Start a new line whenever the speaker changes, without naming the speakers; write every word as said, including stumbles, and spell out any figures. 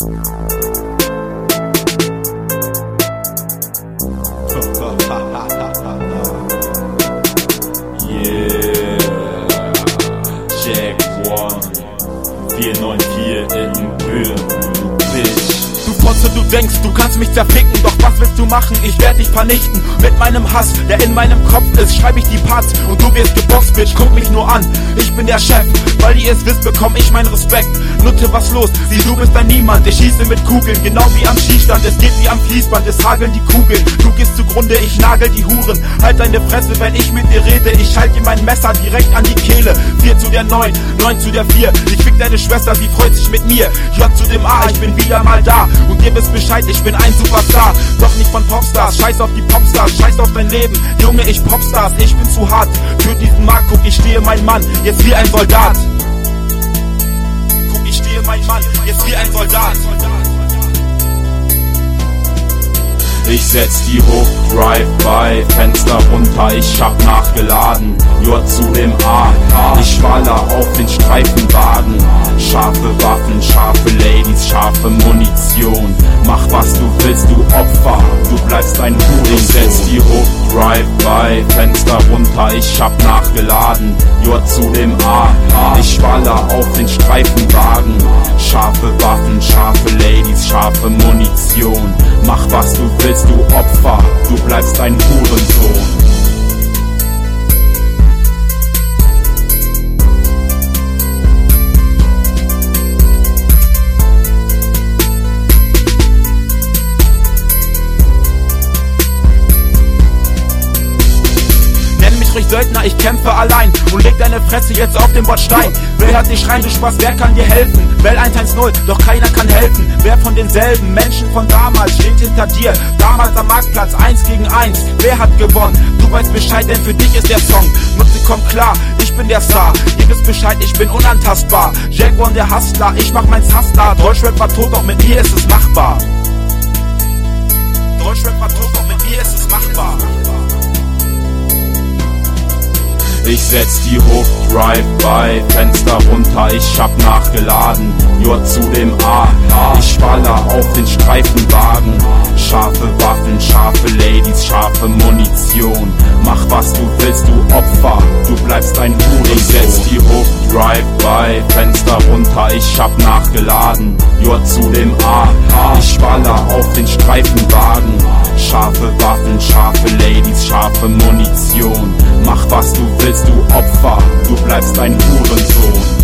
Yeah, Jack One, vier neun vier in Höhe, Bitch.
Du Fotze, du denkst, du kannst mich zerficken, doch was willst du machen? Ich werd dich vernichten. Mit meinem Hass, der in meinem Kopf ist, schreib ich die Parts und du wirst geboxt, Bitch. Guck mich nur an, ich bin der Chef. Weil ihr es wisst, bekomm ich meinen Respekt. Nutte, was los? Sieh, du bist ein Niemand. Ich schieße mit Kugeln, genau wie am Schießstand. Es geht wie am Fließband, es hageln die Kugeln. Du gehst zugrunde, ich nagel die Huren. Halt deine Fresse, wenn ich mit dir rede. Ich halt dir mein Messer direkt an die Kehle. Vier zu der neun, neun zu der vier. Ich fick deine Schwester, sie freut sich mit mir. J zu dem A, ich bin wieder mal da. Und ihr wisst Bescheid, ich bin ein Superstar. Doch nicht von Popstars, scheiß auf die Popstars, scheiß auf dein Leben. Junge, ich Popstars, ich bin zu hart. Für diesen Markt, guck, ich stehe mein Mann, jetzt wie ein Soldat. Guck, ich stehe mein Mann, jetzt wie ein Soldat.
Ich setz die hoch, Drive-by, Fenster runter, ich hab nachgeladen. J zu dem A, ich schwaller auf den Streifenwagen. Scharfe Waffen, scharfe Ladies, scharfe Munition. Mach was du willst, du Opfer, du bleibst ein Hurensohn. Ich setz die hoch, Drive-by, Fenster runter, ich hab nachgeladen. J zu dem A, ich schwaller auf den Streifenwagen. Scharfe Waffen, scharfe Ladies, scharfe Munition. Mach was du willst, du Opfer, du bleibst ein Hurensohn.
Ruhig Söldner, ich kämpfe allein und leg deine Fresse jetzt auf den Bordstein. Wer hört dich schreien, du Spaß, wer kann dir helfen? Well eins eins null, doch keiner kann helfen. Wer von denselben Menschen von damals steht hinter dir? Damals am Marktplatz, eins gegen eins. Wer hat gewonnen? Du weißt Bescheid, denn für dich ist der Song. Nutze, komm klar, ich bin der Star. Ihr wisst Bescheid, ich bin unantastbar. Jack One, der Hustler, ich mach meins Hustler. Deutschrap war tot, doch mit mir ist es machbar. Deutschrap war tot, doch mit mir ist es machbar.
Ich setz die hoch, Drive-by, Fenster runter, ich hab nachgeladen. J zu dem A, ich schwaller auf den Streifenwagen. Scharfe Waffen, scharfe Ladies, scharfe Munition. Mach was du willst, du Opfer, du bleibst ein Hurensohn. Ich setz die hoch, Drive-by, Fenster runter, ich hab nachgeladen. J zu dem A, ich schwaller auf den Streifenwagen. Scharfe Waffen, scharfe Ladies, scharfe Munition. Mach was du willst, du Opfer, du bleibst ein Hurensohn.